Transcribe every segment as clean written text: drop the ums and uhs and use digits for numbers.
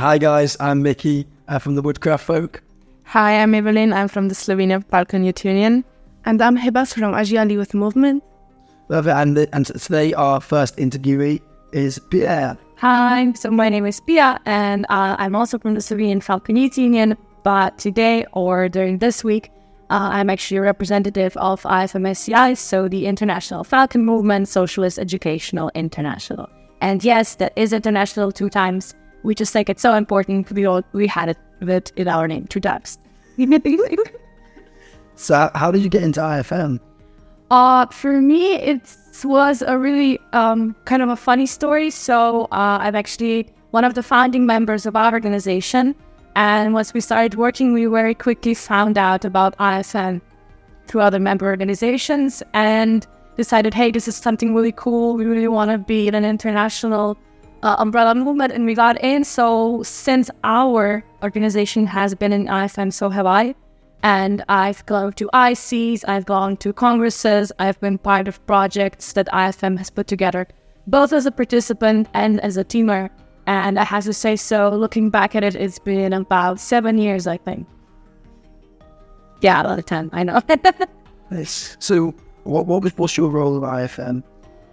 Hi guys, I'm Mickey from the Woodcraft Folk. Hi, I'm Evelyn. I'm from the Slovenian Balkan Youth Union. And I'm Hibas from Asia Youth Movement. Love it. And today our first interviewee is Pia. Hi, so my name is Pia, and I'm also from the Slovenian Balkan Youth Union. But today, or during this week, I'm actually a representative of IFM-SCI, so the International Falcon Movement, Socialist Educational International. And yes, that is international 2 times. We just think it's so important. We had it in our name 2 times. So how did you get into IFM? For me, it was a really kind of a funny story. So I'm actually one of the founding members of our organization. And once we started working, we very quickly found out about IFM through other member organizations and decided, hey, this is something really cool. We really want to be in an international umbrella movement, and we got in. So since our organization has been in IFM, so have I. And I've gone to ICs, I've gone to congresses, I've been part of projects that IFM has put together, both as a participant and as a teamer. And I have to say, so looking back at it, it's been about 7 years, I think. Yeah, about 10, I know. Nice. So what's your role in IFM?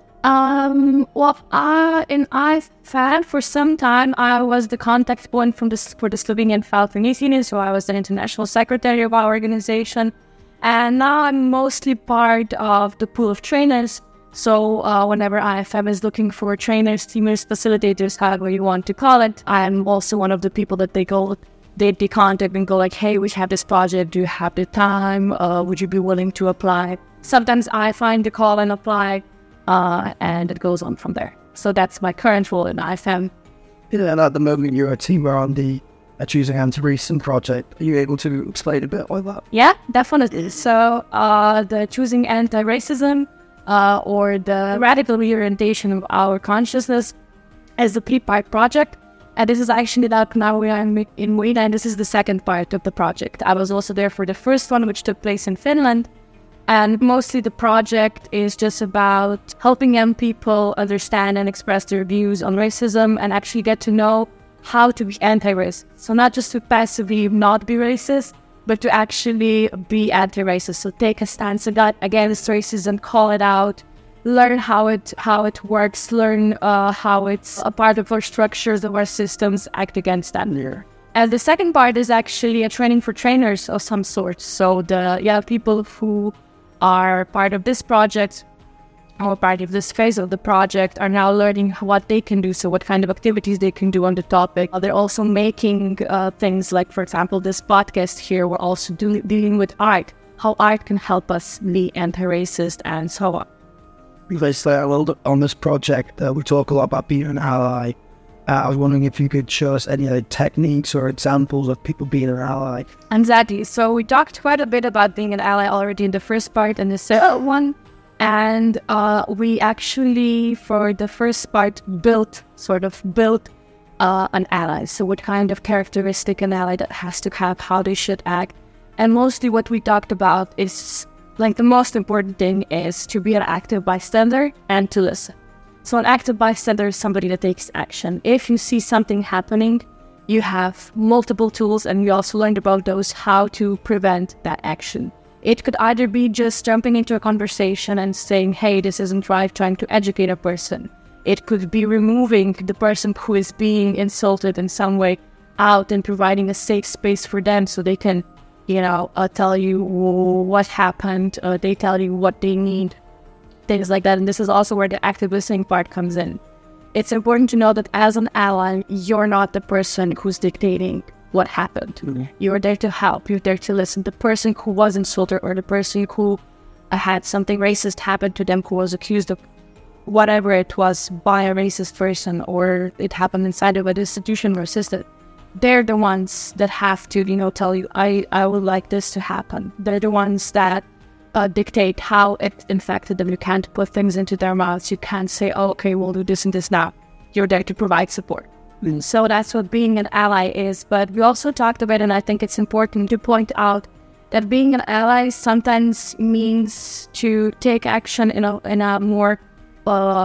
In IFM, for some time, I was the contact point for the Slovenian Falcon Youth Union, so I was the international secretary of our organization. And now I'm mostly part of the pool of trainers. So whenever IFM is looking for trainers, teamers, facilitators, however you want to call it, I'm also one of the people that they contact and go like, hey, we have this project, do you have the time? Would you be willing to apply? Sometimes I find the call and apply, and it goes on from there. So that's my current role in IFM. And at the moment you're a teamer on the Choosing Anti-Racism project. Are you able to explain a bit like that? Yeah, definitely. So the Choosing Anti-Racism or the radical reorientation of our consciousness as a 3-part project. And this is actually now we are in Wien, and this is the second part of the project. I was also there for the first one, which took place in Finland. And mostly the project is just about helping young people understand and express their views on racism and actually get to know how to be anti-racist. So not just to passively not be racist, but to actually be anti-racist. So take a stance against racism, call it out, learn how it works, learn how it's a part of our structures, of our systems, act against that. Yeah. And the second part is actually a training for trainers of some sort. So the people who are part of this project or part of this phase of the project are now learning what they can do, so what kind of activities they can do on the topic. They're also making things like, for example, this podcast here. We're also dealing with art, how art can help us be anti-racist and so on. Let's say a little bit on this project. We talk a lot about being an ally. I was wondering if you could show us any techniques or examples of people being an ally. Exactly. So we talked quite a bit about being an ally already in the first part and the second one. And we actually, for the first part, built an ally. So what kind of characteristic an ally that has to have, how they should act. And mostly what we talked about is, the most important thing is to be an active bystander and to listen. So an active bystander is somebody that takes action. If you see something happening, you have multiple tools, and we also learned about those, how to prevent that action. It could either be just jumping into a conversation and saying, hey, this isn't right, trying to educate a person. It could be removing the person who is being insulted in some way out and providing a safe space for them so they can, tell you what happened, they tell you what they need, things like that. And this is also where the active listening part comes in. It's important to know that as an ally, you're not the person who's dictating what happened. Mm-hmm. You're there to help. You're there to listen. The person who was insulted or the person who had something racist happen to them, who was accused of whatever it was by a racist person, or it happened inside of an institution or system, they're the ones that have to, tell you, I would like this to happen. They're the ones that dictate how it infected them. You can't put things into their mouths. You can't say, oh, okay, we'll do this and this now. You're there to provide support. Mm. So that's what being an ally is. But we also talked about, and I think it's important to point out, that being an ally sometimes means to take action in a more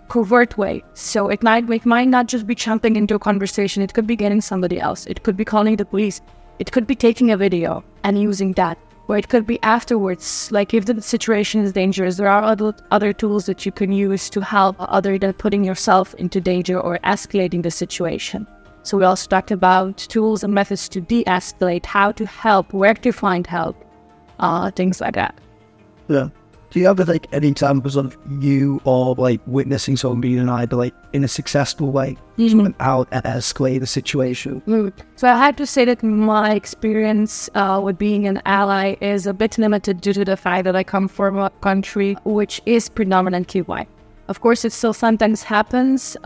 covert way. So it might not just be jumping into a conversation. It could be getting somebody else. It could be calling the police. It could be taking a video and using that. Or it could be afterwards, like if the situation is dangerous, there are other tools that you can use to help other than putting yourself into danger or escalating the situation. So we also talked about tools and methods to de-escalate, how to help, where to find help, things like that. Yeah. Do you have like any examples of you or like witnessing someone being an idol like in a successful way, out and escalate the situation? So I have to say that my experience with being an ally is a bit limited due to the fact that I come from a country which is predominantly white. Of course, it still sometimes happens,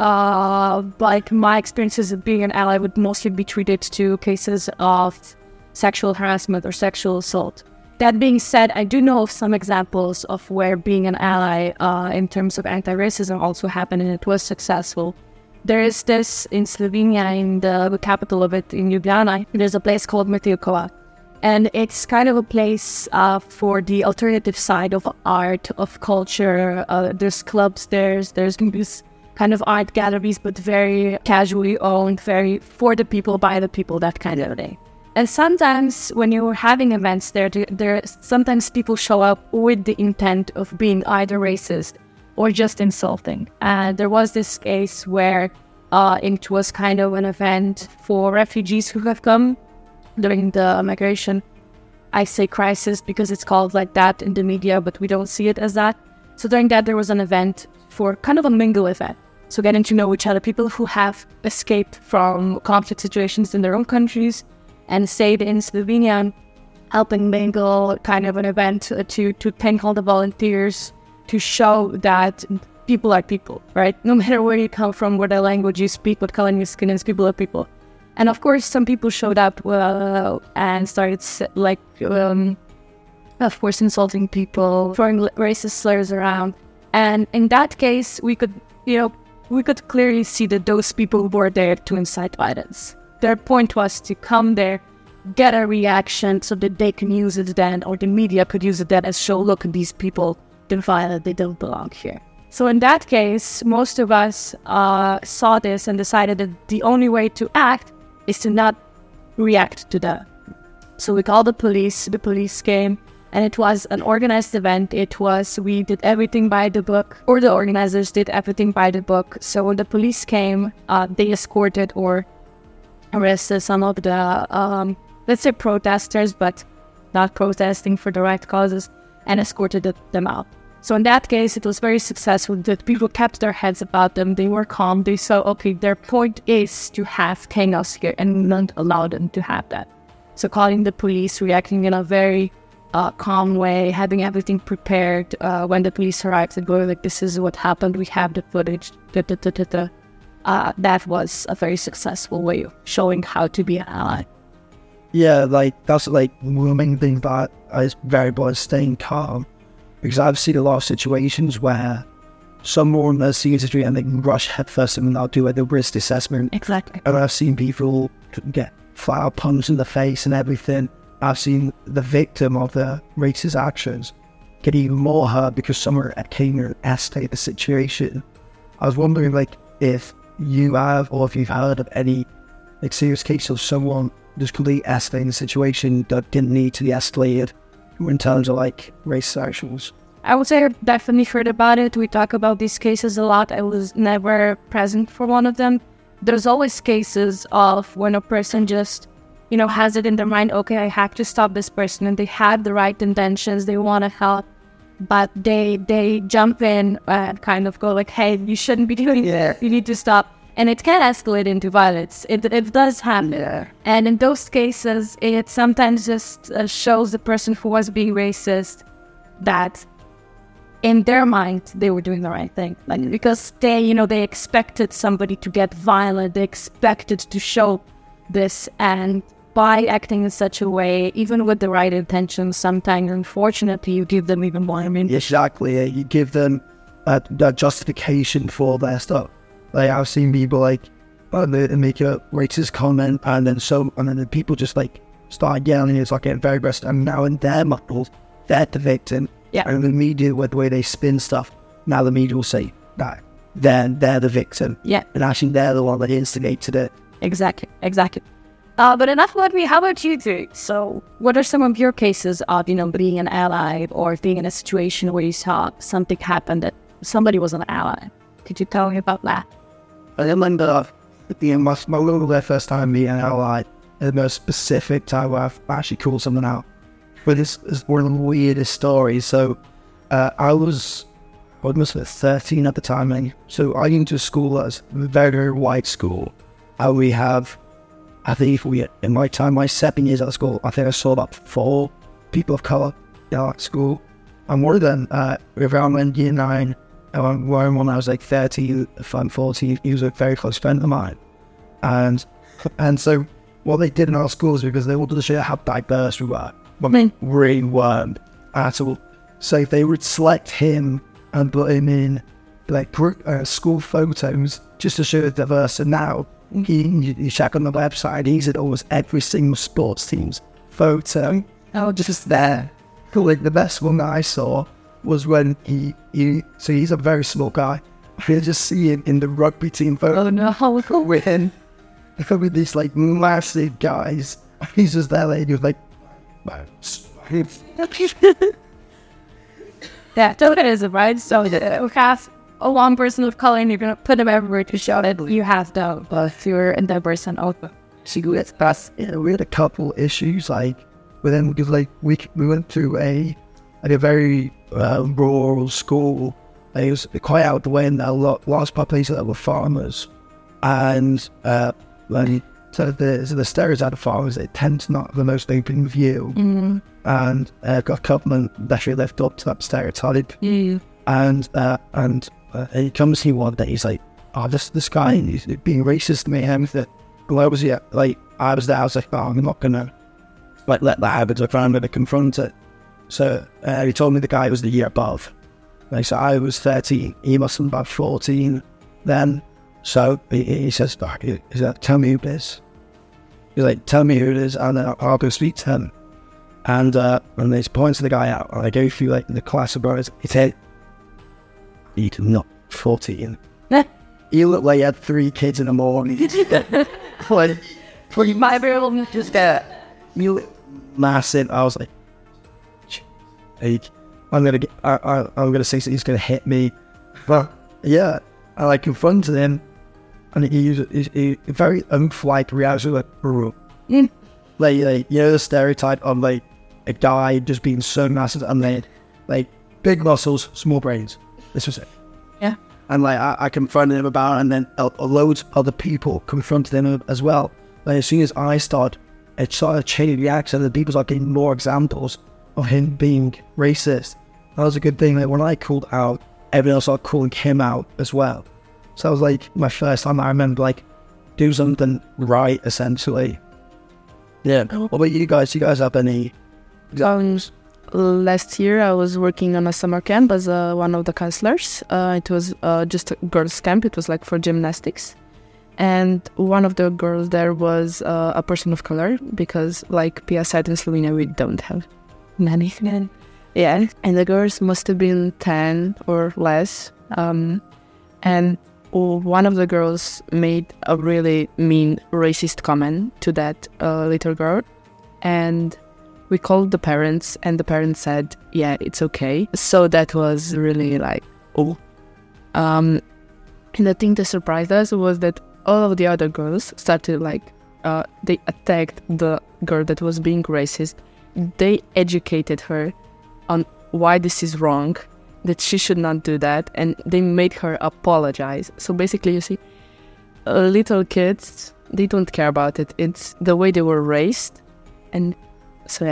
but my experiences of being an ally would mostly be treated to cases of sexual harassment or sexual assault. That being said, I do know of some examples of where being an ally in terms of anti-racism also happened and it was successful. There is this in Slovenia, in the capital of it, in Ljubljana. There's a place called Metelkova. And it's kind of a place for the alternative side of art, of culture. There's clubs, there's these kind of art galleries, but very casually owned, very for the people, by the people, that kind of thing. And sometimes when you're having events there sometimes people show up with the intent of being either racist or just insulting. And there was this case where it was kind of an event for refugees who have come during the migration. I say crisis because it's called like that in the media, but we don't see it as that. So during that, there was an event for kind of a mingle event. So getting to know each other, people who have escaped from conflict situations in their own countries and stayed in Slovenia, helping mingle, kind of an event to thank all the volunteers, to show that people are people, right? No matter where you come from, what language you speak, what color your skin is, people are people. And of course, some people showed up and started of course, insulting people, throwing racist slurs around. And in that case, we could clearly see that those people were there to incite violence. Their point was to come there, get a reaction so that they can use it then, or the media could use it then as show, look, these people, they're violent, they don't belong here. So in that case, most of us saw this and decided that the only way to act is to not react to that. So we called the police came, and it was an organized event. We did everything by the book, or the organizers did everything by the book. So when the police came, they escorted or arrested some of the, let's say protesters, but not protesting for the right causes, and escorted them out. So in that case, it was very successful that people kept their heads about them. They were calm. They saw, okay, their point is to have chaos here and not allow them to have that. So calling the police, reacting in a very calm way, having everything prepared when the police arrived and going like, this is what happened. We have the footage. That was a very successful way of showing how to be an ally. Yeah, like that's like one main thing that is very important, staying calm. Because I've seen a lot of situations where someone sees a street and they can rush headfirst and they'll do the risk assessment. Exactly. And I've seen people get flat out punched in the face and everything. I've seen the victim of the racist actions get even more hurt because someone came and escalated the situation. I was wondering, like, if you have or if you've heard of any like serious case of someone just completely escalating the situation that didn't need to be escalated in terms of like racist actions. I would say I've definitely heard about it. We talk about these cases a lot. I was never present for one of them. There's always cases of when a person just, has it in their mind, okay, I have to stop this person, and they have the right intentions, they want to help, but they jump in and kind of go like, hey, you shouldn't be doing this, you need to stop. And it can escalate into violence. It does happen. Yeah. And in those cases, it sometimes just shows the person who was being racist that in their mind, they were doing the right thing. Like, because they expected somebody to get violent. They expected to show this. And by acting in such a way, even with the right intentions, sometimes, unfortunately, you give them even more. Exactly. You give them a justification for their stuff. Like, I've seen people like they make a racist comment, and then the people just like start yelling. It's like getting very aggressive, and now in their models, they're the victim. Yeah. And the media, with the way they spin stuff, now the media will say that then they're the victim. Yeah. And actually they're the one that instigated it. Exactly. But enough about me. How about you two? So what are some of your cases of, being an ally or being in a situation where you saw something happen that somebody was an ally? Could you tell me about that? I remember my first time being an ally, the most specific time where I've actually called someone out. But this is one of the weirdest stories. So I was 13 at the time. So I went to a school that's a very, very white school. We have, in my time, my 7 years at school, I think I saw about 4 people of colour in our school. And one of them, around when year 9, when I was like 13, if I'm 14, he was a very close friend of mine. And so what they did in our schools, because they wanted to show how diverse we were, but we really weren't at all. So they would select him and put him in like school photos just to show the diverse. And now you check on the website, he's at almost every single sports team's photo. Oh, just there. Like the best one that I saw was when so he's a very small guy. I just see him in the rugby team photo. Oh no! With these like massive guys. He's just there, and he was like, yeah, tokenism, right? So you have a one person of color, and you're gonna put them everywhere to show that you have them, but you're a diverse and open. See, we had a couple issues, like, but then because like we went through a very rural school. It was quite out the way, and a large population that were farmers, and so the stereotype of farmers, they tend to not have the most open view, and government actually lived up to that stereotype. And he comes to me one day, he's like, "Oh, this guy is being racist to me." And I was there, I was like, "Oh, I'm not gonna let that happen. So I'm gonna confront it." So he told me the guy was the year above. Like, so I was 13, he must have been about 14 then. So he says, "Tell me who it is." He's like, "Tell me who it is, and then I'll go speak to him." And he points the guy out, and I go through like the class of brothers. He said, "He's not 14. He looked like he had 3 kids in the morning." Like, you might be able to just you look massive. I was like, I'm gonna say he's gonna hit me, but yeah, and I confronted him, and he used a very unflight reaction, like, like the stereotype of like a guy just being so massive and then like big muscles, small brains. This was it. Yeah. And like I confronted him about it, and then loads of other people confronted him as well. Like as soon as I started, it started changing the accent, and people started getting more examples of him being racist. That was a good thing. Like when I called out, everyone else started calling him out as well. So that was like my first time I remember like do something right, essentially. Yeah. What about you guys? Do you guys have any examples? Last year I was working on a summer camp as one of the counselors. It was just a girls' camp. It was like for gymnastics. And one of the girls there was a person of color, because like Pia said, in Slovenia we don't have many. Yeah, and the girls must have been 10 or less. And one of the girls made a really mean racist comment to that little girl. And we called the parents, and the parents said, yeah, it's okay. So that was really like, oh. And the thing that surprised us was that all of the other girls started like, they attacked the girl that was being racist. They educated her on why this is wrong, that she should not do that, and they made her apologize. So basically, you see, little kids, they don't care about it. It's the way they were raised, and so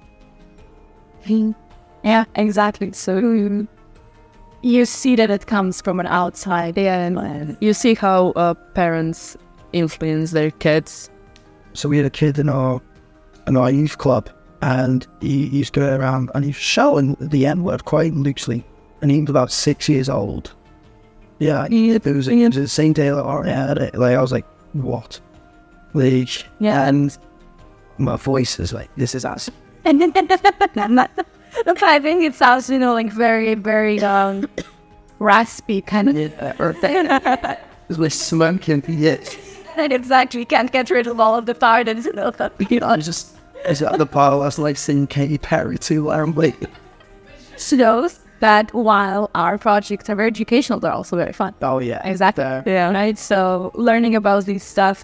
yeah. Yeah, exactly. So you see that it comes from an outside. Yeah, and you see how parents influence their kids. So we had a kid in our youth club, and he used to go around and he's shouting the N-word quite loosely, and he was about 6 years old. Yeah, it was the same day that I had it. Like I was like, what? Like, yeah, and my voice is like, this is us. Look, I think it sounds, like very, very raspy kind of With smoking, yes. and exactly can't get rid of all of the tardens and all that. Is that the part that's like seeing Katy Perry too loudly? Shows that while our projects are very educational, they're also very fun. Oh yeah, Exactly. Yeah. Right. So learning about these stuff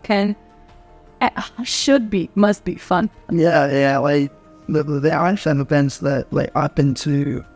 must be fun. yeah. Like the IFM events that like I've been to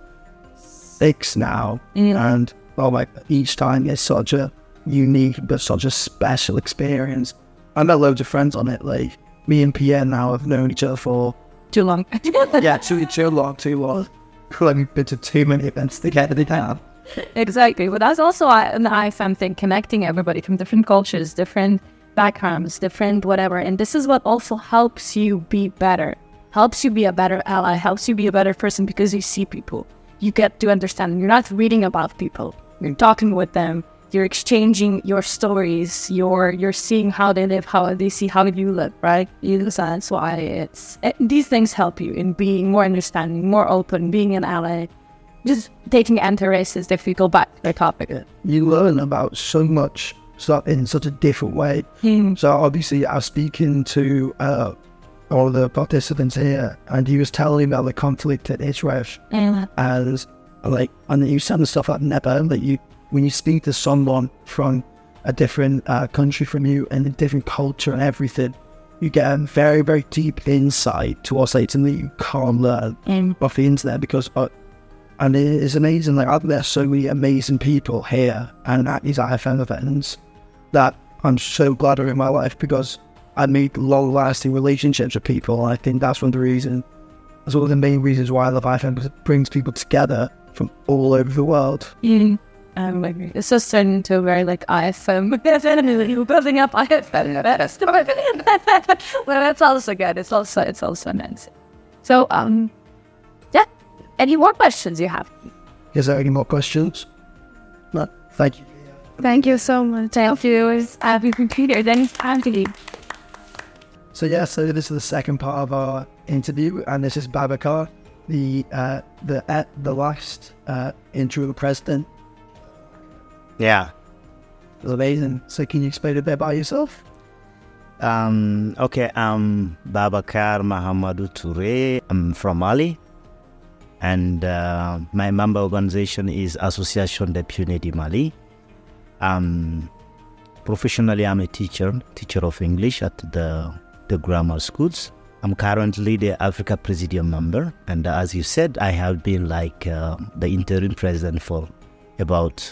6 now, and like each time it's such a unique but such a special experience. I met loads of friends on it. Like me and Pierre now have known each other for Too long. too long. Like we've been to too many events together now. Exactly. But that's also an IFM thing, connecting everybody from different cultures, different backgrounds, different whatever. And this is what also helps you be better, helps you be a better ally, helps you be a better person, because you see people. You get to understand. You're not reading about people. You're talking with them. You're exchanging your stories. You're seeing how they live, how they see how you live, right? That's why these things help you in being more understanding, more open, being an ally. Just taking anti-racist, if we go back to the topic. You learn about so much stuff in such a different way. So obviously I was speaking to all the participants here, and he was telling me about the conflict in Israel. And you said the stuff I've never heard, that when you speak to someone from a different country from you and a different culture and everything, you get a very, very deep insight to what's like something you can't learn off the internet, because and it is amazing. Like I've met so many amazing people here and at these IFM events that I'm so glad are in my life, because I make long-lasting relationships with people. And I think that's one of the main reasons why I love IFM, because it brings people together from all over the world. It's just turned into a very like IFM. You're building up IFM. Well, that's also good. It's also nice. So, yeah. Any more questions you have? Is there any more questions? No. Thank you. Thank you so much. Thank you. Happy computer. Then it's time to leave. So this is the second part of our interview, and this is Babacar, the last interim president. Yeah. It was amazing. So can you explain a bit about yourself? Okay, I'm Babacar Mahamadou Touré. I'm from Mali, and my member organization is Association des Pionniers du Mali. Professionally, I'm a teacher of English at the grammar schools. I'm currently the Africa Presidium member, and as you said, I have been like the interim president for about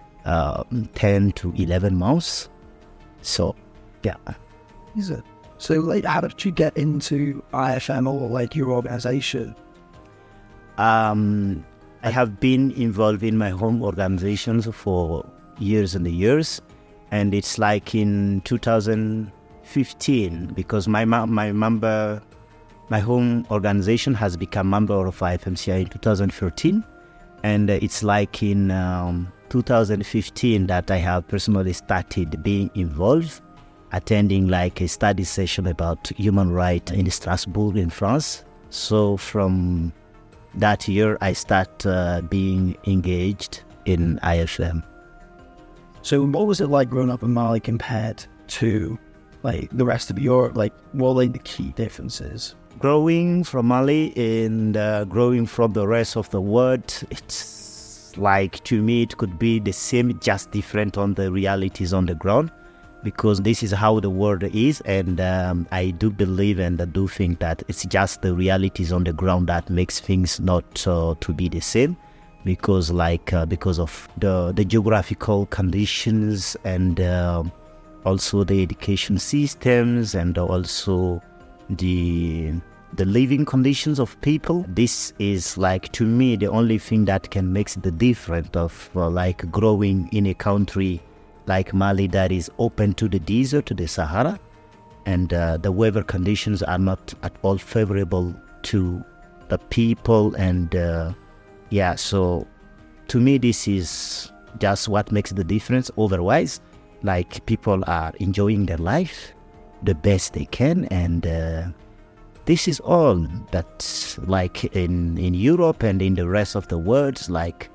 10 to 11 months. So, yeah. Is it? So, like, how did you get into IFM or like your organization? I have been involved in my home organizations for years and years, and it's like in 2015, because my home organization has become member of IFMCI in 2013, and it's like in 2015 that I have personally started being involved, attending like a study session about human rights in Strasbourg in France. So from that year I start being engaged in IFM. So what was it like growing up in Mali compared to like the rest of Europe? Like what are like the key differences? Growing from Mali and growing from the rest of the world, it's like, to me, it could be the same, just different on the realities on the ground, because this is how the world is, and I do believe and I do think that it's just the realities on the ground that makes things not to be the same, because of the geographical conditions and also the education systems and also the living conditions of people. This is like, to me, the only thing that can make the difference of like growing in a country like Mali that is open to the desert, to the Sahara, and the weather conditions are not at all favorable to the people. And so to me, this is just what makes the difference. Otherwise, like, people are enjoying their life the best they can, and this is all. That's like in Europe and in the rest of the world, like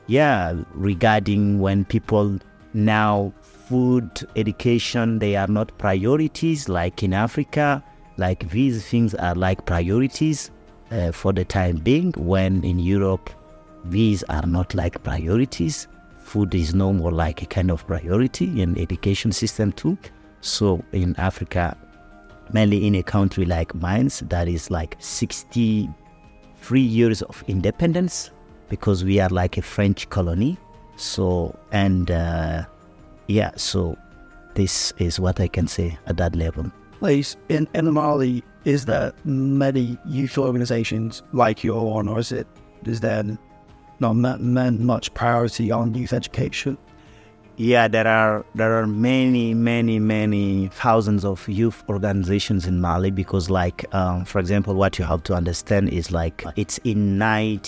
regarding when people now food, education, they are not priorities like in Africa. Like these things are like priorities for the time being, when in Europe these are not like priorities. Food is no more like a kind of priority in education system too. So in Africa, mainly in a country like mine, that is like 63 years of independence, because we are like a French colony. So, and so this is what I can say at that level. Please, in Mali, is there many youth organizations like your one, or is there not much priority on youth education? Yeah, there are many thousands of youth organizations in Mali, because like, for example, what you have to understand is like, it's in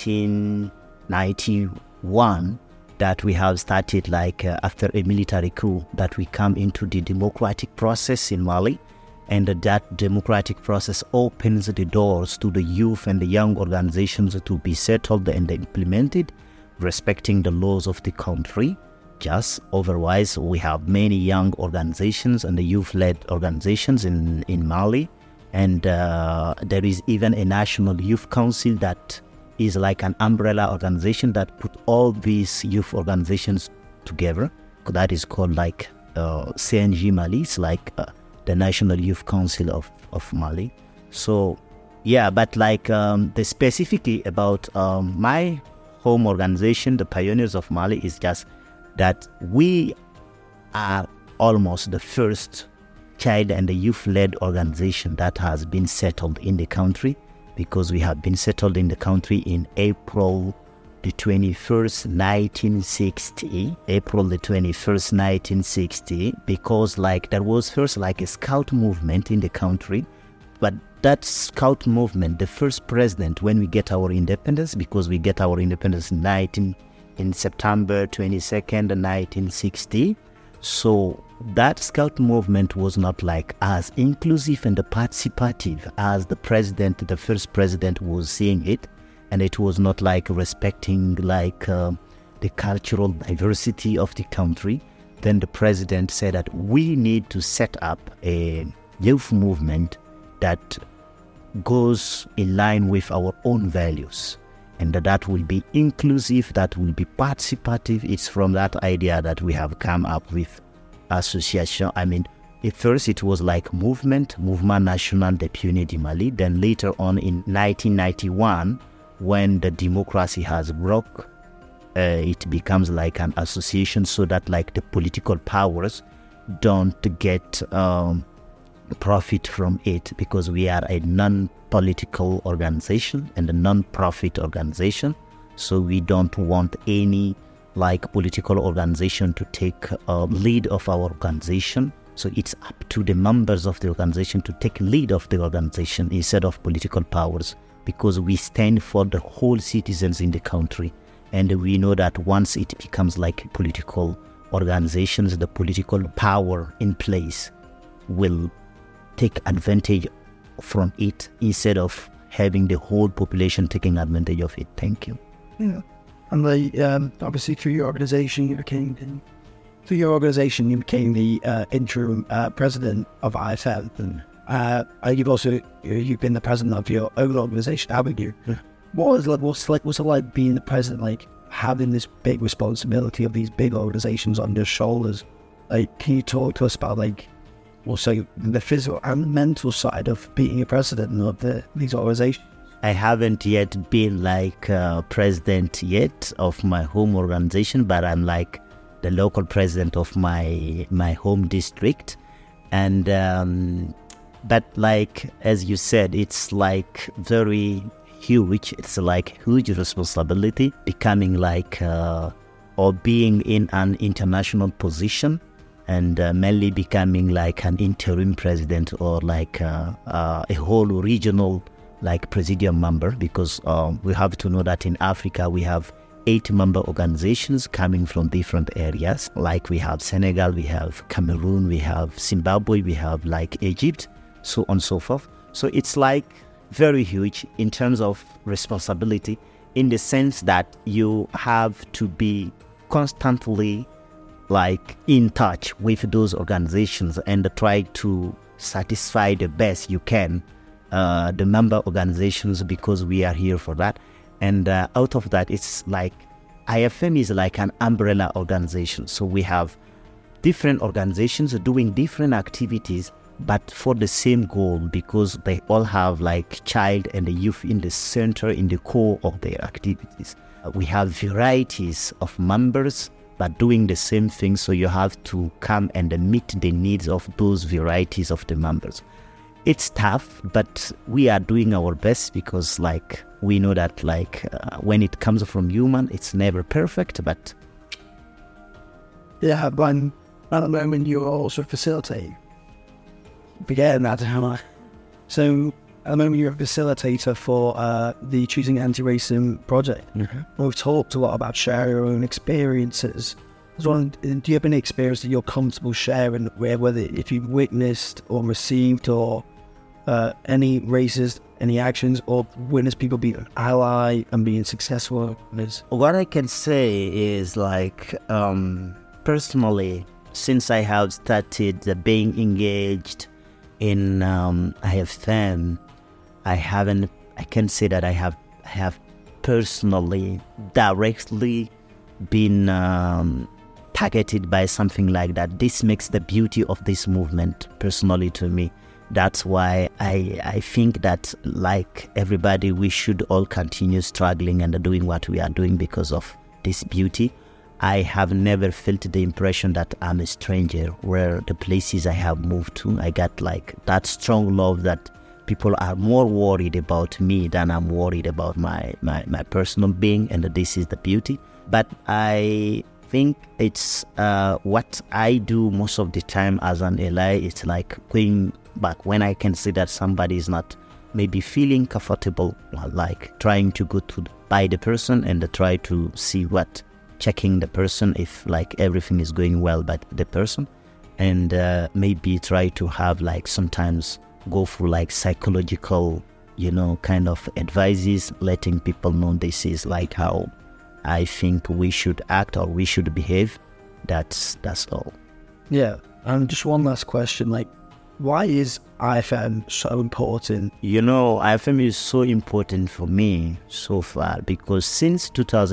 1991 that we have started, like after a military coup, that we come into the democratic process in Mali. And that democratic process opens the doors to the youth and the young organizations to be settled and implemented, respecting the laws of the country. Just otherwise, we have many young organizations and the youth-led organizations in Mali. And there is even a national youth council that is like an umbrella organization that put all these youth organizations together. That is called like CNG Mali. It's like the National Youth Council of Mali. So, yeah, but like specifically about my home organization, the Pioneers of Mali, is just that we are almost the first child and the youth-led organization that has been settled in the country, because we have been settled in the country in April the 21st, 1960. April the 21st, 1960, because like there was first like a scout movement in the country, but that scout movement, the first president when we get our independence, because we get our independence in September 22nd, 1960. So that scout movement was not like as inclusive and participative as the first president was seeing it. And it was not like respecting like the cultural diversity of the country. Then the president said that we need to set up a youth movement that goes in line with our own values, and that will be inclusive, that will be participative. It's from that idea that we have come up with association. I mean, at first it was like Mouvement National des Pionniers du Mali. Then later on in 1991, when the democracy has broke, it becomes like an association, so that like the political powers don't get profit from it, because we are a non-political organization and a non-profit organization. So we don't want any like political organization to take lead of our organization. So it's up to the members of the organization to take lead of the organization instead of political powers, because we stand for the whole citizens in the country. And we know that once it becomes like political organizations, the political power in place will take advantage from it instead of having the whole population taking advantage of it. Thank you. Yeah. And obviously through your organization, you became the interim president of IFM. You've been the president of your own organization, haven't you? Yeah. What's it like being the president, like having this big responsibility of these big organizations on your shoulders? Like, can you talk to us about like also the physical and mental side of being a president of these organizations? I haven't yet been like president yet of my home organization, but I'm like the local president of my home district. And but like as you said, it's like very huge. It's like huge responsibility becoming like or being in an international position, and mainly becoming like an interim president or like a whole regional like presidium member, because we have to know that in Africa we have 8 member organizations coming from different areas. Like we have Senegal, we have Cameroon, we have Zimbabwe, we have like Egypt, so on and so forth. So it's like very huge in terms of responsibility. in the sense that you have to be constantly like in touch with those organizations and try to satisfy the best you can the member organizations, because we are here for that. And out of that, it's like IFM is like an umbrella organization. So we have different organizations doing different activities, but for the same goal, because they all have like child and the youth in the center, in the core of their activities. We have varieties of members, but doing the same thing. So you have to come and meet the needs of those varieties of the members. It's tough, but we are doing our best, because like we know that like when it comes from human, it's never perfect, but yeah, but at the moment you're also facilitating. Forgetting that, so at the moment you're a facilitator for the Choosing Anti-Racism project. Mm-hmm. We've talked a lot about sharing your own experiences. I was wondering, do you have any experience that you're comfortable sharing, whether if you've witnessed or received or any racist, any actions, or witness people being an ally and being successful? What I can say is like personally, since I have started being engaged in IFM, I can say that I have personally directly been targeted by something like that. This makes the beauty of this movement personally to me. That's why I think that like everybody, we should all continue struggling and doing what we are doing because of this beauty. I have never felt the impression that I'm a stranger where the places I have moved to. I got like that strong love that people are more worried about me than I'm worried about my personal being, and this is the beauty. But I think it's what I do most of the time as an ally. It's like going back when I can see that somebody is not maybe feeling comfortable, like trying to go to by the person and try to see what, checking the person if like everything is going well by the person, and maybe try to have like sometimes go through like psychological, kind of advices, letting people know this is like how I think we should act or we should behave. That's all. Yeah, and just one last question, like, why is IFM so important? IFM is so important for me so far because since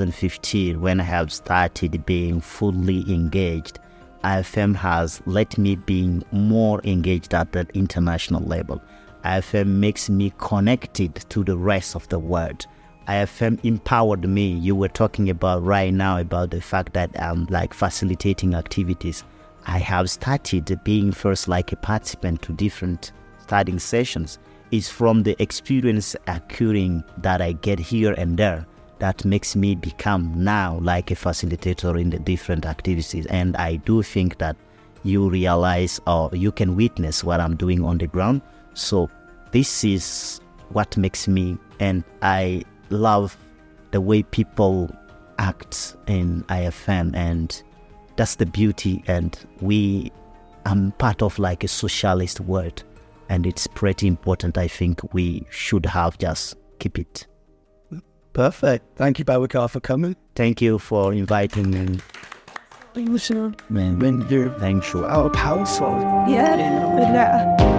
2015, when I have started being fully engaged, IFM has let me being more engaged at the international level. IFM makes me connected to the rest of the world. IFM empowered me. You were talking about right now about the fact that I'm like facilitating activities. I have started being first like a participant to different studying sessions. It's from the experience occurring that I get here and there that makes me become now like a facilitator in the different activities. And I do think that you realize or you can witness what I'm doing on the ground. So this is what makes me, and I love the way people act in IFM, and that's the beauty. And I'm part of like a socialist world, and it's pretty important. I think we should have just keep it. Perfect. Thank you, Boubacar, for coming. Thank you for inviting me. Man, when you're thank you. Our powerful. Yeah.